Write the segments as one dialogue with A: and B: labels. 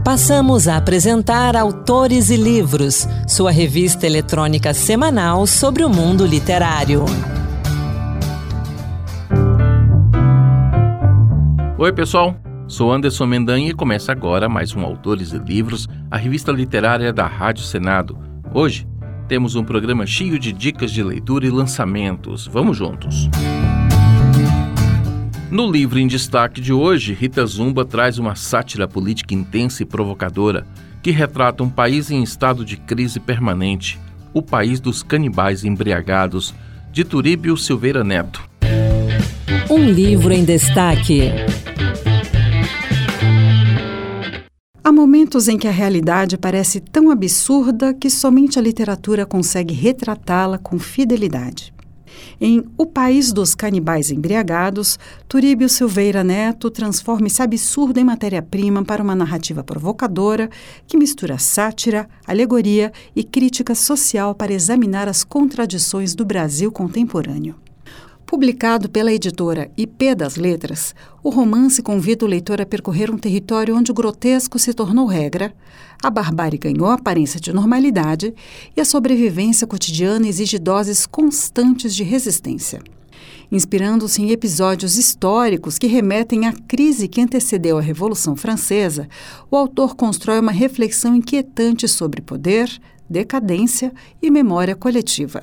A: Passamos a apresentar Autores e Livros, sua revista eletrônica semanal sobre o mundo literário.
B: Oi, pessoal. Sou Anderson Mendanha e começa agora mais um Autores e Livros, a revista literária da Rádio Senado. Hoje temos um programa cheio de dicas de leitura e lançamentos. Vamos juntos! No livro em destaque de hoje, Rita Zumba traz uma sátira política intensa e provocadora que retrata um país em estado de crise permanente, o país dos canibais embriagados, de Turíbio Silveira Neto.
A: Um livro em destaque.
C: Há momentos em que a realidade parece tão absurda que somente a literatura consegue retratá-la com fidelidade. Em O País dos Canibais Embriagados, Turíbio Silveira Neto transforma esse absurdo em matéria-prima para uma narrativa provocadora que mistura sátira, alegoria e crítica social para examinar as contradições do Brasil contemporâneo. Publicado pela editora IP das Letras, o romance convida o leitor a percorrer um território onde o grotesco se tornou regra, a barbárie ganhou aparência de normalidade e a sobrevivência cotidiana exige doses constantes de resistência. Inspirando-se em episódios históricos que remetem à crise que antecedeu a Revolução Francesa, o autor constrói uma reflexão inquietante sobre poder, decadência e memória coletiva.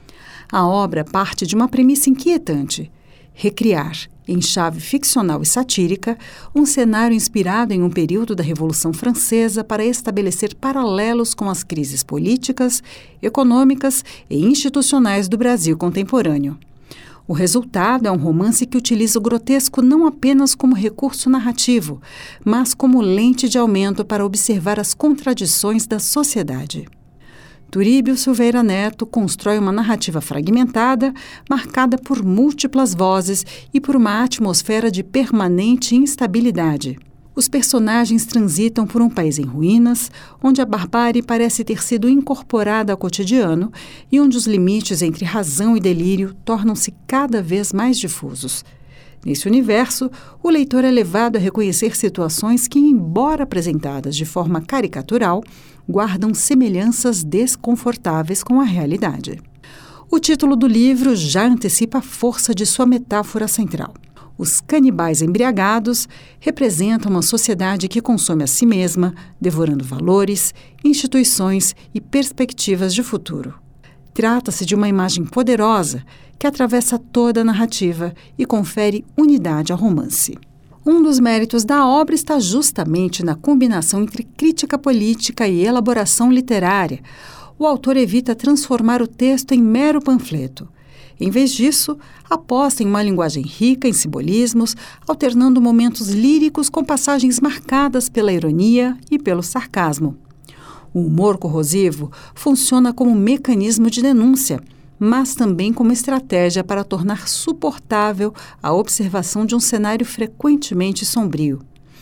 C: A obra parte de uma premissa inquietante: recriar, em chave ficcional e satírica, um cenário inspirado em um período da Revolução Francesa para estabelecer paralelos com as crises políticas, econômicas e institucionais do Brasil contemporâneo. O resultado é um romance que utiliza o grotesco não apenas como recurso narrativo, mas como lente de aumento para observar as contradições da sociedade. Turíbio Silveira Neto constrói uma narrativa fragmentada, marcada por múltiplas vozes e por uma atmosfera de permanente instabilidade. Os personagens transitam por um país em ruínas, onde a barbárie parece ter sido incorporada ao cotidiano e onde os limites entre razão e delírio tornam-se cada vez mais difusos. Nesse universo, o leitor é levado a reconhecer situações que, embora apresentadas de forma caricatural, guardam semelhanças desconfortáveis com a realidade. O título do livro já antecipa a força de sua metáfora central. Os canibais embriagados representam uma sociedade que consome a si mesma, devorando valores, instituições e perspectivas de futuro. Trata-se de uma imagem poderosa que atravessa toda a narrativa e confere unidade ao romance. Um dos méritos da obra está justamente na combinação entre crítica política e elaboração literária. O autor evita transformar o texto em mero panfleto. Em vez disso, aposta em uma linguagem rica em simbolismos, alternando momentos líricos com passagens marcadas pela ironia e pelo sarcasmo. O humor corrosivo funciona como mecanismo de denúncia, mas também como estratégia para tornar suportável a observação de um cenário frequentemente sombrio.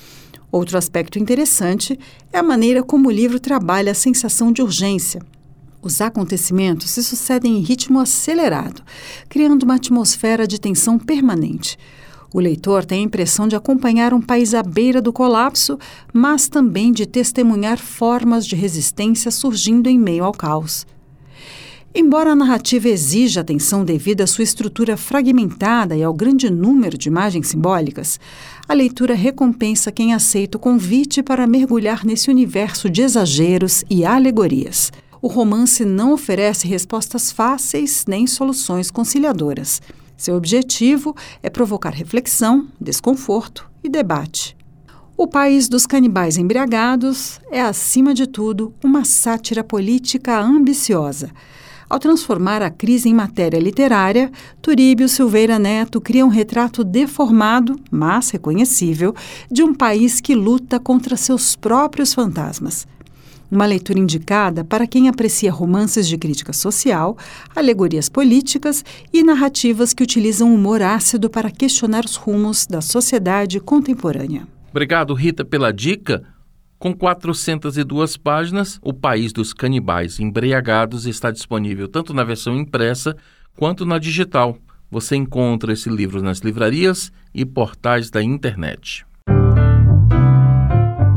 C: Outro aspecto interessante é a maneira como o livro trabalha a sensação de urgência. Os acontecimentos se sucedem em ritmo acelerado, criando uma atmosfera de tensão permanente. O leitor tem a impressão de acompanhar um país à beira do colapso, mas também de testemunhar formas de resistência surgindo em meio ao caos. Embora a narrativa exija atenção devido à sua estrutura fragmentada e ao grande número de imagens simbólicas, a leitura recompensa quem aceita o convite para mergulhar nesse universo de exageros e alegorias. O romance não oferece respostas fáceis nem soluções conciliadoras. Seu objetivo é provocar reflexão, desconforto e debate. O País dos Canibais Embriagados é, acima de tudo, uma sátira política ambiciosa. Ao transformar a crise em matéria literária, Turíbio Silveira Neto cria um retrato deformado, mas reconhecível, de um país que luta contra seus próprios fantasmas. Uma leitura indicada para quem aprecia romances de crítica social, alegorias políticas e narrativas que utilizam humor ácido para questionar os rumos da sociedade contemporânea.
B: Obrigado, Rita, pela dica. Com 402 páginas, O País dos Canibais Embriagados está disponível tanto na versão impressa quanto na digital. Você encontra esse livro nas livrarias e portais da internet.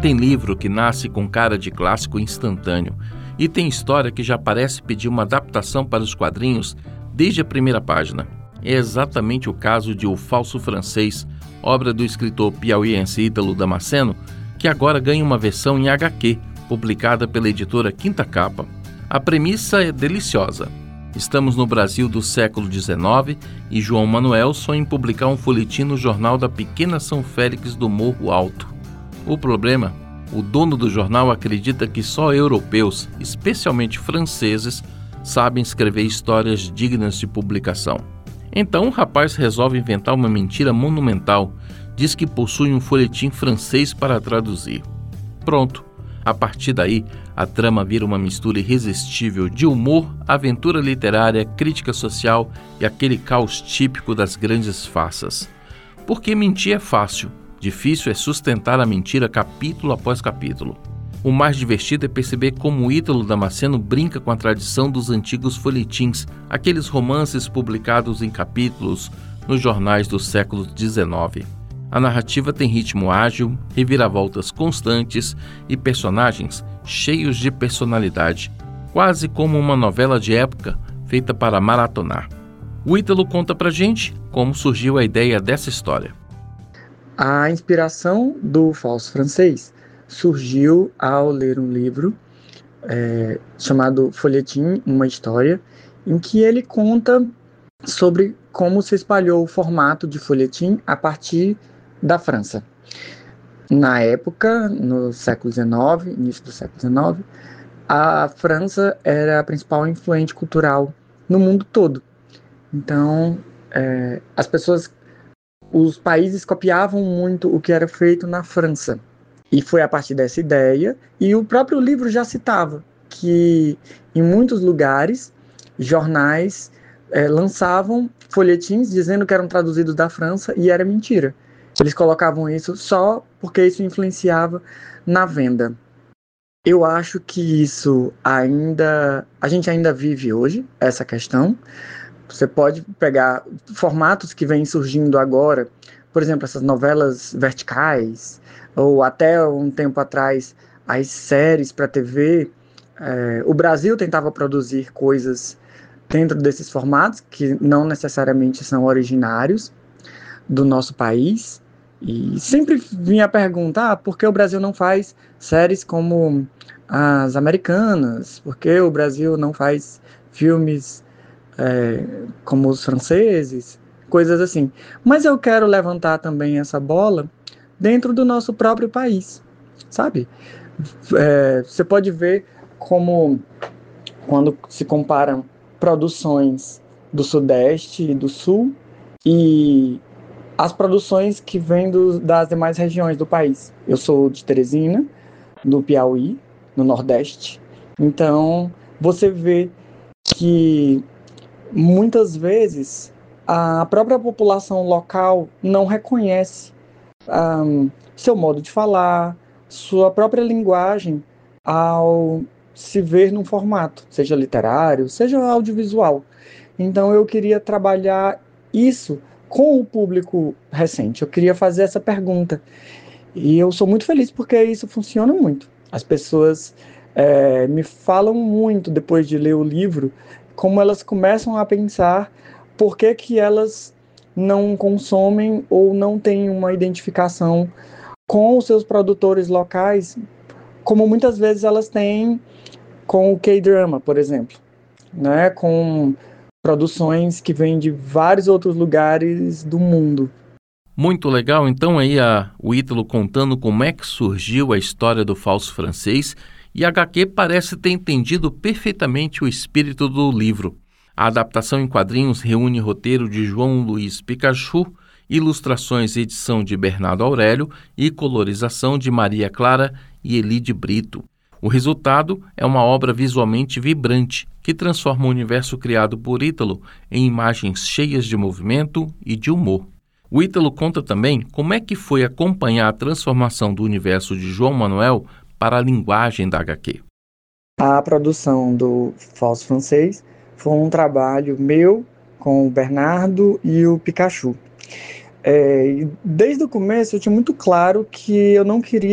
B: Tem livro que nasce com cara de clássico instantâneo e tem história que já parece pedir uma adaptação para os quadrinhos desde a primeira página. É exatamente o caso de O Falso Francês, obra do escritor piauiense Ítalo Damasceno, que agora ganha uma versão em HQ, publicada pela editora Quinta Capa. A premissa é deliciosa. Estamos no Brasil do século XIX e João Manuel sonha em publicar um folhetim no jornal da pequena São Félix do Morro Alto. O problema? O dono do jornal acredita que só europeus, especialmente franceses, sabem escrever histórias dignas de publicação. Então o rapaz resolve inventar uma mentira monumental. Diz que possui um folhetim francês para traduzir. Pronto. A partir daí, a trama vira uma mistura irresistível de humor, aventura literária, crítica social e aquele caos típico das grandes farsas. Porque mentir é fácil, difícil é sustentar a mentira capítulo após capítulo. O mais divertido é perceber como Ítalo Damasceno brinca com a tradição dos antigos folhetins, aqueles romances publicados em capítulos nos jornais do século XIX. A narrativa tem ritmo ágil, reviravoltas constantes e personagens cheios de personalidade, quase como uma novela de época feita para maratonar. O Ítalo conta pra gente como surgiu a ideia dessa história.
D: A inspiração do Falso Francês surgiu ao ler um livro chamado Folhetim, uma História, em que ele conta sobre como se espalhou o formato de folhetim a partir da França. Na época, no século XIX, início do século XIX, a França era a principal influente cultural no mundo todo. Então, os países copiavam muito o que era feito na França. E foi a partir dessa ideia, e o próprio livro já citava, que em muitos lugares, jornais lançavam folhetins dizendo que eram traduzidos da França, e era mentira. Eles colocavam isso só porque isso influenciava na venda. Eu acho que isso a gente ainda vive hoje, essa questão. Você pode pegar formatos que vêm surgindo agora, por exemplo, essas novelas verticais, ou até um tempo atrás, as séries para TV. O Brasil tentava produzir coisas dentro desses formatos, que não necessariamente são originários do nosso país. E sempre vinha a pergunta, por que o Brasil não faz séries como as americanas? Por que o Brasil não faz filmes como os franceses? Coisas assim. Mas eu quero levantar também essa bola dentro do nosso próprio país, sabe? Você pode ver como, quando se comparam produções do Sudeste e do Sul e as produções que vêm das demais regiões do país. Eu sou de Teresina, no Piauí, no Nordeste. Então, você vê que muitas vezes a própria população local não reconhece seu modo de falar, sua própria linguagem ao se ver num formato, seja literário, seja audiovisual. Então, eu queria trabalhar isso com o público recente. Eu queria fazer essa pergunta. E eu sou muito feliz porque isso funciona muito. As pessoas me falam muito, depois de ler o livro, como elas começam a pensar por que elas não consomem ou não têm uma identificação com os seus produtores locais, como muitas vezes elas têm com o K-drama, por exemplo, né? Com produções que vêm de vários outros lugares do mundo.
B: Muito legal, então aí o Ítalo contando como é que surgiu a história do Falso Francês, e a HQ parece ter entendido perfeitamente o espírito do livro. A adaptação em quadrinhos reúne roteiro de João Luiz Pikachu, ilustrações e edição de Bernardo Aurélio e colorização de Maria Clara e Elide Brito. O resultado é uma obra visualmente vibrante, que transforma o universo criado por Ítalo em imagens cheias de movimento e de humor. O Ítalo conta também como é que foi acompanhar a transformação do universo de João Manuel para a linguagem da HQ.
D: A produção do Falso Francês foi um trabalho meu com o Bernardo e o Pikachu. Desde o começo eu tinha muito claro que eu não queria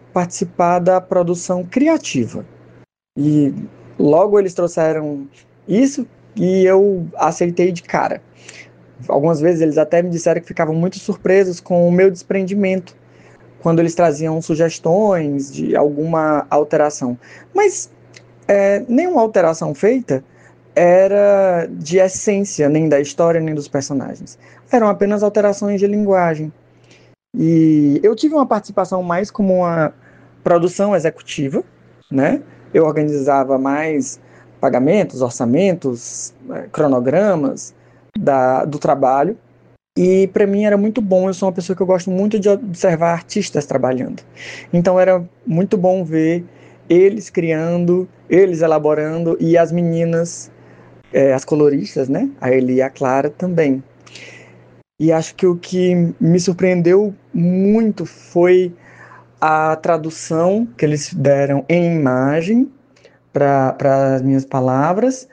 D: participar da produção criativa. E logo eles trouxeram isso e eu aceitei de cara. Algumas vezes eles até me disseram que ficavam muito surpresos com o meu desprendimento quando eles traziam sugestões de alguma alteração. Mas nenhuma alteração feita era de essência, nem da história, nem dos personagens. Eram apenas alterações de linguagem. E eu tive uma participação mais como uma produção executiva, né? Eu organizava mais pagamentos, orçamentos, cronogramas do trabalho. E para mim era muito bom, eu sou uma pessoa que eu gosto muito de observar artistas trabalhando. Então era muito bom ver eles criando, eles elaborando e as meninas, as coloristas, né? A Eli e a Clara também. E acho que o que me surpreendeu muito foi a tradução que eles deram em imagem para as minhas palavras.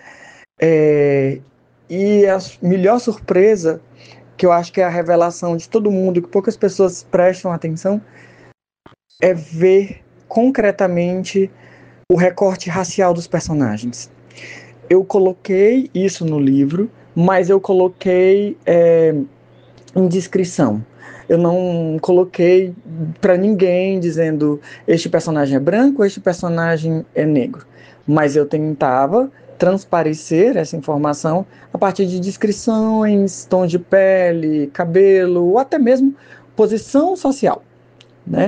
D: E a melhor surpresa, que eu acho que é a revelação de todo mundo, que poucas pessoas prestam atenção, é ver concretamente o recorte racial dos personagens. Eu coloquei isso no livro, mas eu coloquei em descrição. Eu não coloquei para ninguém dizendo este personagem é branco, este personagem é negro. Mas eu tentava transparecer essa informação a partir de descrições, tom de pele, cabelo, ou até mesmo posição social, né?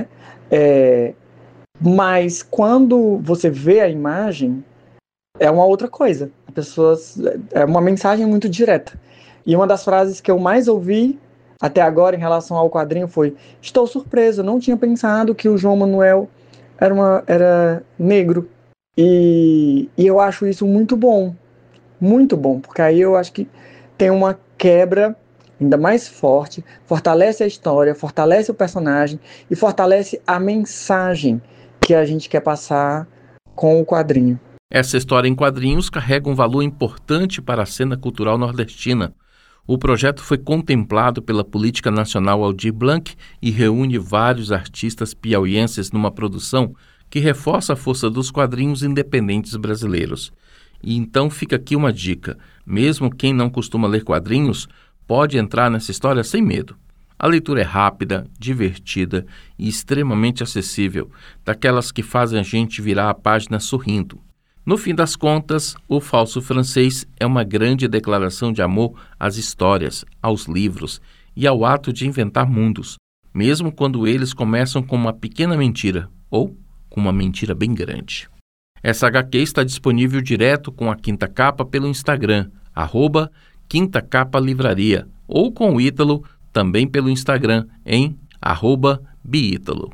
D: Mas quando você vê a imagem, é uma outra coisa. É uma mensagem muito direta. E uma das frases que eu mais ouvi até agora em relação ao quadrinho foi: estou surpreso, não tinha pensado que o João Manuel era negro. E eu acho isso muito bom, porque aí eu acho que tem uma quebra ainda mais forte, fortalece a história, fortalece o personagem e fortalece a mensagem que a gente quer passar com o quadrinho.
B: Essa história em quadrinhos carrega um valor importante para a cena cultural nordestina. O projeto foi contemplado pela Política Nacional Aldir Blanc e reúne vários artistas piauienses numa produção que reforça a força dos quadrinhos independentes brasileiros. E então fica aqui uma dica: mesmo quem não costuma ler quadrinhos pode entrar nessa história sem medo. A leitura é rápida, divertida e extremamente acessível, daquelas que fazem a gente virar a página sorrindo. No fim das contas, O Falso Francês é uma grande declaração de amor às histórias, aos livros e ao ato de inventar mundos, mesmo quando eles começam com uma pequena mentira ou com uma mentira bem grande. Essa HQ está disponível direto com a Quinta Capa pelo Instagram, @quintacapalivraria, ou com o Ítalo também pelo Instagram em @biítalo.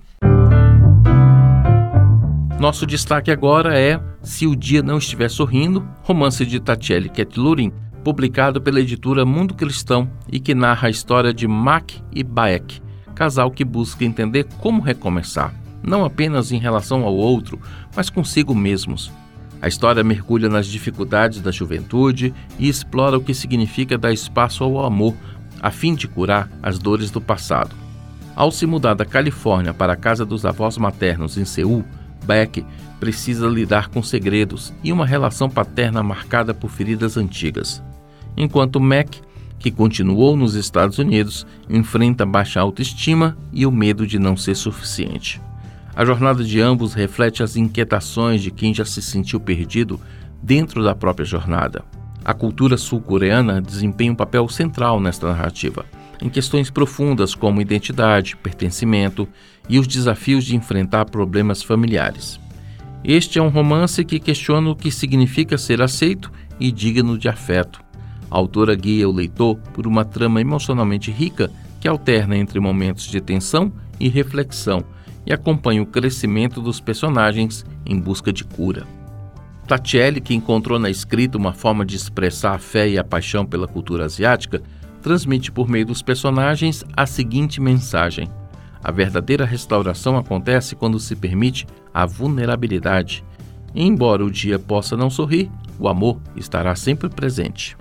B: Nosso destaque agora é Se o Dia Não Estiver Sorrindo, romance de Tatiele Ketlurin, publicado pela editora Mundo Cristão e que narra a história de Mac e Baek, casal que busca entender como recomeçar, não apenas em relação ao outro, mas consigo mesmos. A história mergulha nas dificuldades da juventude e explora o que significa dar espaço ao amor, a fim de curar as dores do passado. Ao se mudar da Califórnia para a casa dos avós maternos em Seul, Baek precisa lidar com segredos e uma relação paterna marcada por feridas antigas. Enquanto Mac, que continuou nos Estados Unidos, enfrenta baixa autoestima e o medo de não ser suficiente. A jornada de ambos reflete as inquietações de quem já se sentiu perdido dentro da própria jornada. A cultura sul-coreana desempenha um papel central nesta narrativa, em questões profundas como identidade, pertencimento e os desafios de enfrentar problemas familiares. Este é um romance que questiona o que significa ser aceito e digno de afeto. A autora guia o leitor por uma trama emocionalmente rica que alterna entre momentos de tensão e reflexão e acompanha o crescimento dos personagens em busca de cura. Tatiele, que encontrou na escrita uma forma de expressar a fé e a paixão pela cultura asiática, transmite por meio dos personagens a seguinte mensagem: a verdadeira restauração acontece quando se permite a vulnerabilidade. E embora o dia possa não sorrir, o amor estará sempre presente.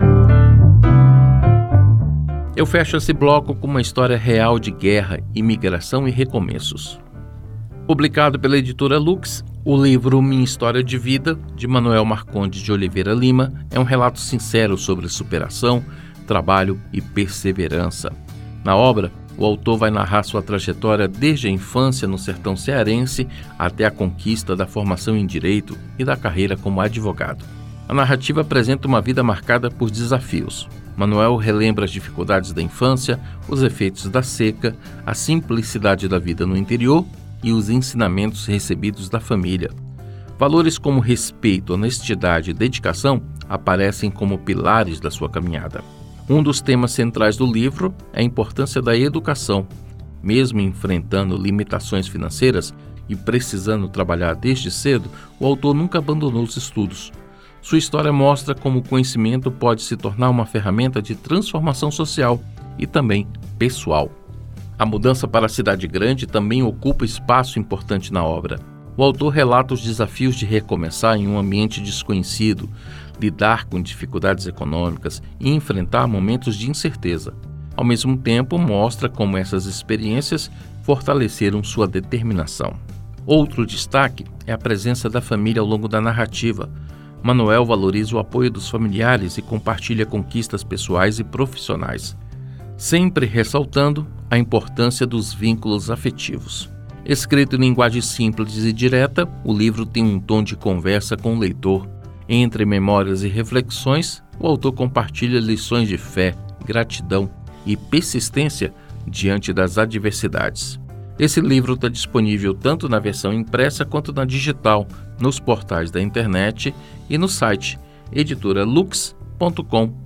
B: Eu fecho esse bloco com uma história real de guerra, imigração e recomeços. Publicado pela editora Lux, o livro Minha História de Vida, de Manuel Marcondes de Oliveira Lima, é um relato sincero sobre superação, trabalho e perseverança. Na obra, o autor vai narrar sua trajetória desde a infância no sertão cearense até a conquista da formação em direito e da carreira como advogado. A narrativa apresenta uma vida marcada por desafios. Manuel relembra as dificuldades da infância, os efeitos da seca, a simplicidade da vida no interior e os ensinamentos recebidos da família. Valores como respeito, honestidade e dedicação aparecem como pilares da sua caminhada. Um dos temas centrais do livro é a importância da educação. Mesmo enfrentando limitações financeiras e precisando trabalhar desde cedo, o autor nunca abandonou os estudos. Sua história mostra como o conhecimento pode se tornar uma ferramenta de transformação social e também pessoal. A mudança para a cidade grande também ocupa espaço importante na obra. O autor relata os desafios de recomeçar em um ambiente desconhecido, lidar com dificuldades econômicas e enfrentar momentos de incerteza. Ao mesmo tempo, mostra como essas experiências fortaleceram sua determinação. Outro destaque é a presença da família ao longo da narrativa. Manuel valoriza o apoio dos familiares e compartilha conquistas pessoais e profissionais, sempre ressaltando a importância dos vínculos afetivos. Escrito em linguagem simples e direta, o livro tem um tom de conversa com o leitor. Entre memórias e reflexões, o autor compartilha lições de fé, gratidão e persistência diante das adversidades. Esse livro está disponível tanto na versão impressa quanto na digital, nos portais da internet e no site editoralux.com.br.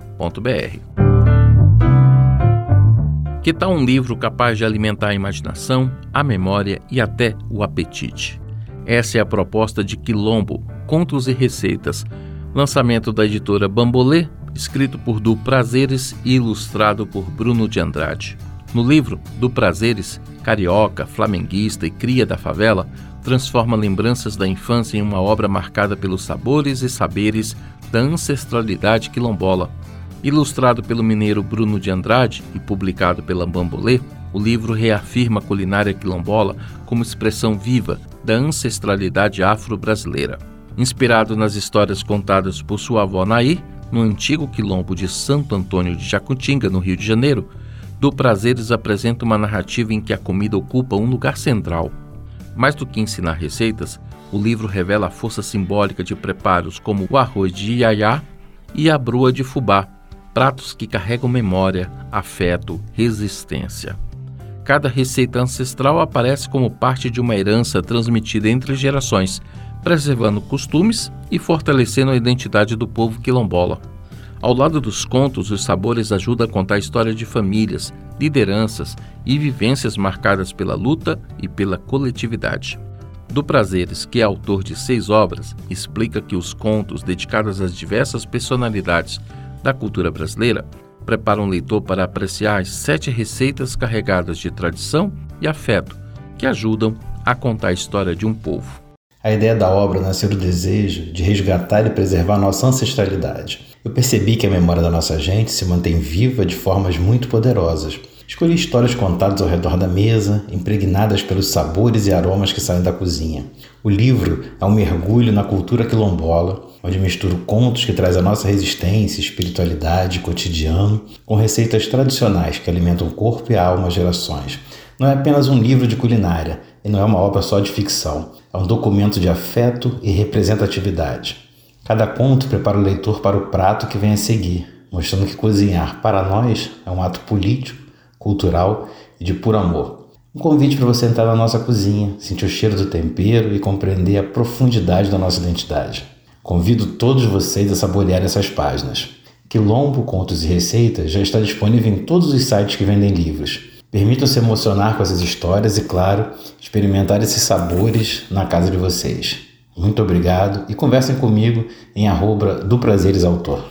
B: Que tal um livro capaz de alimentar a imaginação, a memória e até o apetite? Essa é a proposta de Quilombo, Contos e Receitas, lançamento da editora Bambolê, escrito por Du Prazeres e ilustrado por Bruno de Andrade. No livro, Du Prazeres, carioca, flamenguista e cria da favela, transforma lembranças da infância em uma obra marcada pelos sabores e saberes da ancestralidade quilombola. Ilustrado pelo mineiro Bruno de Andrade e publicado pela Bambolê, o livro reafirma a culinária quilombola como expressão viva da ancestralidade afro-brasileira. Inspirado nas histórias contadas por sua avó Nair, no antigo quilombo de Santo Antônio de Jacutinga, no Rio de Janeiro, Du Prazeres apresenta uma narrativa em que a comida ocupa um lugar central. Mais do que ensinar receitas, o livro revela a força simbólica de preparos como o arroz de iaiá e a broa de fubá, pratos que carregam memória, afeto, resistência. Cada receita ancestral aparece como parte de uma herança transmitida entre gerações, preservando costumes e fortalecendo a identidade do povo quilombola. Ao lado dos contos, os sabores ajudam a contar a história de famílias, lideranças e vivências marcadas pela luta e pela coletividade. Du Prazeres, que é autor de 6 obras, explica que os contos dedicados às diversas personalidades da cultura brasileira preparam o leitor para apreciar as 7 receitas carregadas de tradição e afeto que ajudam a contar a história de um povo.
E: A ideia da obra nasceu do desejo de resgatar e preservar nossa ancestralidade. Eu percebi que a memória da nossa gente se mantém viva de formas muito poderosas. Escolhi histórias contadas ao redor da mesa, impregnadas pelos sabores e aromas que saem da cozinha. O livro é um mergulho na cultura quilombola, onde misturo contos que trazem a nossa resistência, espiritualidade, cotidiano, com receitas tradicionais que alimentam o corpo e a alma há gerações. Não é apenas um livro de culinária, e não é uma obra só de ficção. É um documento de afeto e representatividade. Cada conto prepara o leitor para o prato que vem a seguir, mostrando que cozinhar, para nós, é um ato político, cultural e de puro amor. Um convite para você entrar na nossa cozinha, sentir o cheiro do tempero e compreender a profundidade da nossa identidade. Convido todos vocês a saborear essas páginas. Quilombo, Contos e Receitas já está disponível em todos os sites que vendem livros. Permitam-se emocionar com essas histórias e, claro, experimentar esses sabores na casa de vocês. Muito obrigado e conversem comigo em @duprazeresautor.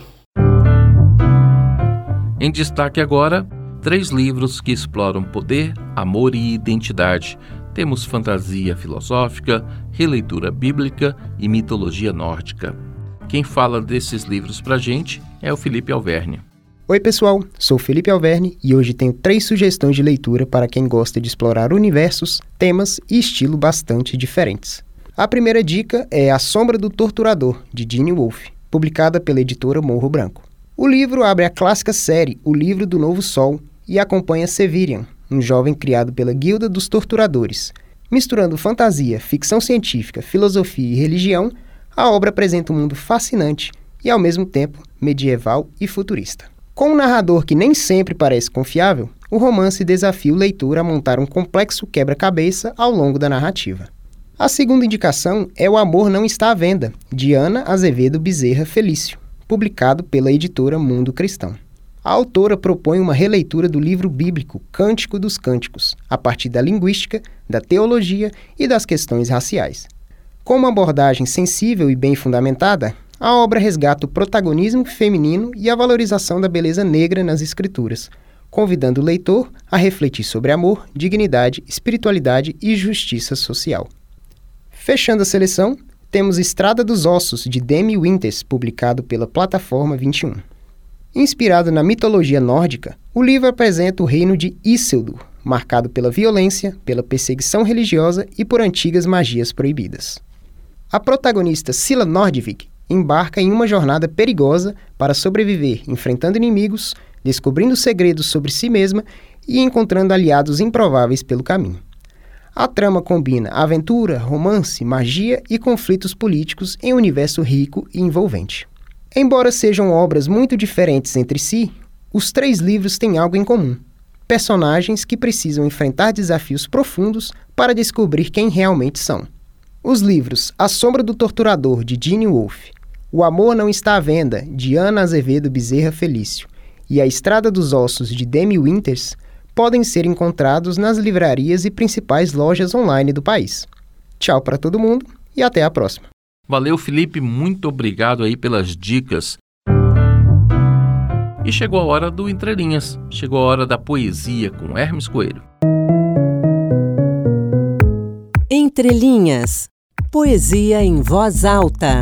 B: Em destaque agora, 3 livros que exploram poder, amor e identidade. Temos fantasia filosófica, releitura bíblica e mitologia nórdica. Quem fala desses livros pra gente é o Felipe Alverne.
F: Oi pessoal, sou Felipe Alverne e hoje tenho 3 sugestões de leitura para quem gosta de explorar universos, temas e estilo bastante diferentes. A primeira dica é A Sombra do Torturador, de Gene Wolfe, publicada pela editora Morro Branco. O livro abre a clássica série O Livro do Novo Sol e acompanha Severian, um jovem criado pela Guilda dos Torturadores. Misturando fantasia, ficção científica, filosofia e religião, a obra apresenta um mundo fascinante e, ao mesmo tempo, medieval e futurista. Com um narrador que nem sempre parece confiável, o romance desafia o leitor a montar um complexo quebra-cabeça ao longo da narrativa. A segunda indicação é O Amor Não Está à Venda, de Ana Azevedo Bezerra Felício, publicado pela editora Mundo Cristão. A autora propõe uma releitura do livro bíblico Cântico dos Cânticos, a partir da linguística, da teologia e das questões raciais. Com uma abordagem sensível e bem fundamentada, a obra resgata o protagonismo feminino e a valorização da beleza negra nas escrituras, convidando o leitor a refletir sobre amor, dignidade, espiritualidade e justiça social. Fechando a seleção, temos Estrada dos Ossos, de Demi Winters, publicado pela Plataforma 21. Inspirado na mitologia nórdica, o livro apresenta o reino de Isildur, marcado pela violência, pela perseguição religiosa e por antigas magias proibidas. A protagonista Scylla Nordvik embarca em uma jornada perigosa para sobreviver, enfrentando inimigos, descobrindo segredos sobre si mesma e encontrando aliados improváveis pelo caminho. A trama combina aventura, romance, magia e conflitos políticos em um universo rico e envolvente. Embora sejam obras muito diferentes entre si, os 3 livros têm algo em comum: personagens que precisam enfrentar desafios profundos para descobrir quem realmente são. Os livros A Sombra do Torturador, de Gene Wolfe, O Amor Não Está à Venda, de Ana Azevedo Bezerra Felício, e A Estrada dos Ossos, de Demi Winters, podem ser encontrados nas livrarias e principais lojas online do país. Tchau para todo mundo e até a próxima.
B: Valeu, Felipe, muito obrigado aí pelas dicas. E chegou a hora do Entre Linhas, chegou a hora da poesia com Hermes Coelho.
A: Entre Linhas, poesia em voz alta.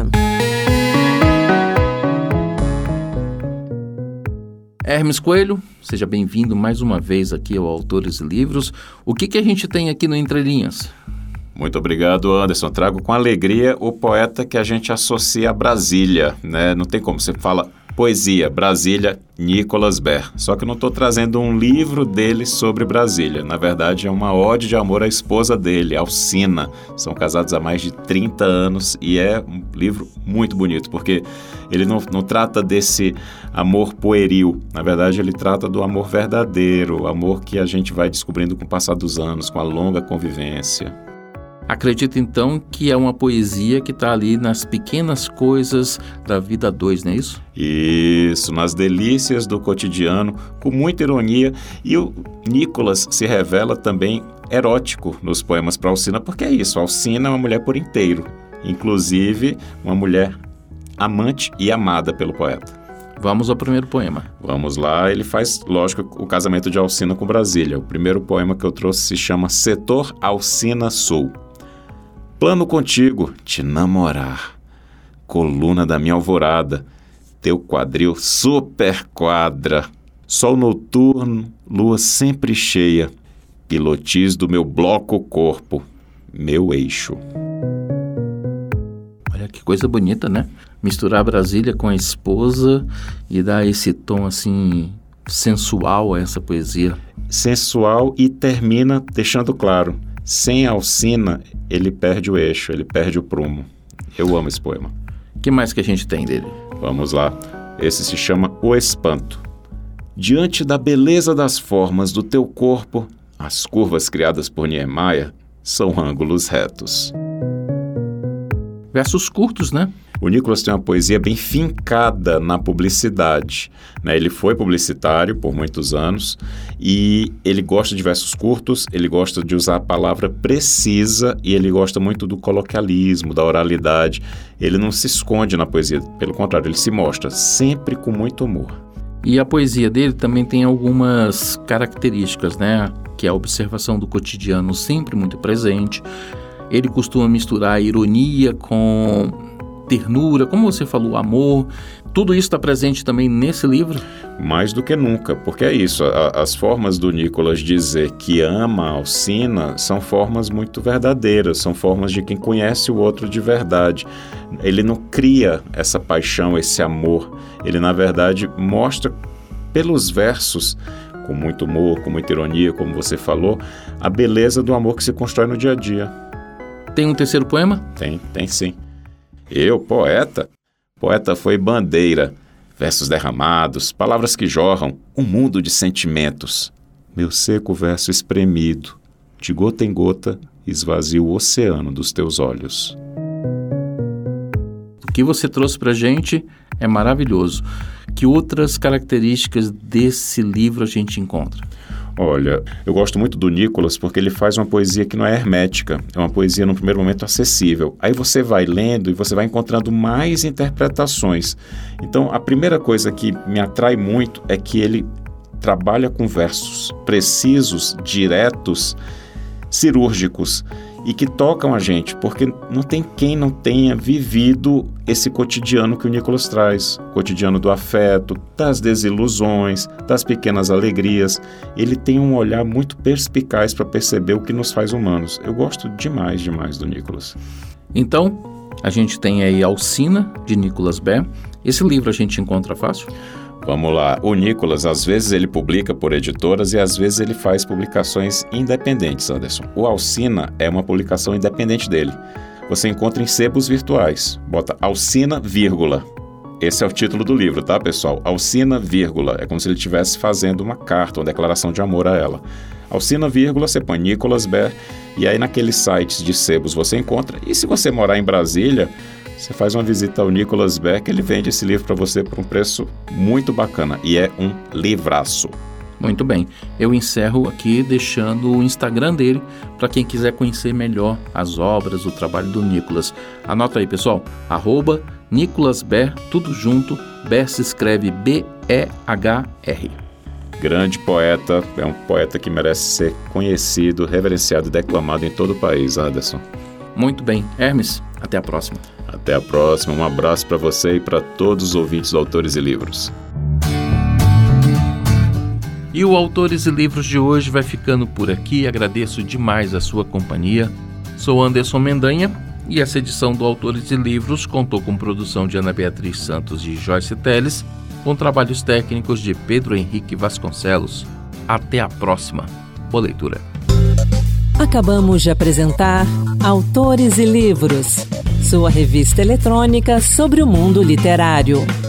B: Hermes Coelho, seja bem-vindo mais uma vez aqui ao Autores e Livros. O que a gente tem aqui no Entre Linhas?
G: Muito obrigado, Anderson. Trago com alegria o poeta que a gente associa a Brasília, né? Não tem como, você fala poesia, Brasília, Nicholas Baer. Só que eu não estou trazendo um livro dele sobre Brasília. Na verdade, é uma ode de amor à esposa dele, Alcina. São casados há mais de 30 anos e é um livro muito bonito, porque ele não trata desse amor pueril. Na verdade, ele trata do amor verdadeiro, o amor que a gente vai descobrindo com o passar dos anos, com a longa convivência.
B: Acredito, então, que é uma poesia que está ali nas pequenas coisas da vida a dois, não é isso?
G: Isso, nas delícias do cotidiano, com muita ironia. E o Nicholas se revela também erótico nos poemas para Alcina, porque é isso, Alcina é uma mulher por inteiro, inclusive uma mulher amante e amada pelo poeta.
B: Vamos ao primeiro poema.
G: Vamos lá, ele faz, lógico, o casamento de Alcina com Brasília. O primeiro poema que eu trouxe se chama Setor Alcina Sul. Plano contigo, te namorar, coluna da minha alvorada, teu quadril super quadra, sol noturno, lua sempre cheia, pilotis do meu bloco corpo, meu eixo.
B: Olha que coisa bonita, né? Misturar Brasília com a esposa e dar esse tom assim sensual a essa poesia.
G: Sensual e termina deixando claro, sem Alcina ele perde o eixo, ele perde o prumo. Eu amo esse poema.
B: O que mais que a gente tem dele?
G: Vamos lá. Esse se chama O Espanto. Diante da beleza das formas do teu corpo, as curvas criadas por Niemeyer são ângulos retos.
B: Versos curtos, né?
G: O Nicholas tem uma poesia bem fincada na publicidade, né? Ele foi publicitário por muitos anos e ele gosta de versos curtos, ele gosta de usar a palavra precisa e ele gosta muito do coloquialismo, da oralidade. Ele não se esconde na poesia, pelo contrário, ele se mostra sempre com muito humor.
B: E a poesia dele também tem algumas características, né? Que é a observação do cotidiano sempre muito presente. Ele costuma misturar a ironia com ternura, como você falou, amor, tudo isso está presente também nesse livro?
G: Mais do que nunca, porque é isso, as formas do Nicolas dizer que ama a Alcina são formas muito verdadeiras, são formas de quem conhece o outro de verdade. Ele não cria essa paixão, esse amor, ele na verdade mostra pelos versos, com muito humor, com muita ironia, como você falou, a beleza do amor que se constrói no dia a dia.
B: Tem um terceiro poema?
G: Tem sim. Eu, poeta foi bandeira, versos derramados, palavras que jorram, um mundo de sentimentos. Meu seco verso espremido, de gota em gota, esvazio o oceano dos teus olhos.
B: O que você trouxe pra gente é maravilhoso. Que outras características desse livro a gente encontra?
G: Olha, eu gosto muito do Nicolas porque ele faz uma poesia que não é hermética, é uma poesia no primeiro momento acessível. Aí você vai lendo e você vai encontrando mais interpretações. Então, a primeira coisa que me atrai muito é que ele trabalha com versos precisos, diretos, cirúrgicos e que tocam a gente, porque não tem quem não tenha vivido esse cotidiano que o Nicolas traz, cotidiano do afeto, das desilusões, das pequenas alegrias. Ele tem um olhar muito perspicaz para perceber o que nos faz humanos. Eu gosto demais do Nicolas.
B: Então, a gente tem aí Alcina, de Nicolas Baer. Esse livro a gente encontra fácil?
G: Vamos lá, o Nicolas, às vezes ele publica por editoras e às vezes ele faz publicações independentes, Anderson. O Alcina é uma publicação independente dele. Você encontra em sebos virtuais. Bota Alcina, vírgula. Esse é o título do livro, tá, pessoal? Alcina, vírgula. É como se ele estivesse fazendo uma carta, uma declaração de amor a ela. Alcina, vírgula, você põe Nicolas Baer e aí naqueles sites de sebos você encontra. E se você morar em Brasília, você faz uma visita ao Nicolas Baer, que ele vende esse livro para você por um preço muito bacana. E é um livraço.
B: Muito bem. Eu encerro aqui deixando o Instagram dele para quem quiser conhecer melhor as obras, o trabalho do Nicolas. Anota aí, pessoal. @Nicolas Baer, tudo junto. Baer se escreve B-E-H-R.
G: Grande poeta. É um poeta que merece ser conhecido, reverenciado e declamado em todo o país, Anderson.
B: Muito bem. Hermes, até a próxima.
G: Até a próxima. Um abraço para você e para todos os ouvintes do Autores e Livros.
B: E o Autores e Livros de hoje vai ficando por aqui. Agradeço demais a sua companhia. Sou Anderson Mendanha e essa edição do Autores e Livros contou com produção de Ana Beatriz Santos e Joyce Teles, com trabalhos técnicos de Pedro Henrique Vasconcelos. Até a próxima. Boa leitura.
A: Acabamos de apresentar Autores e Livros, sua revista eletrônica sobre o mundo literário.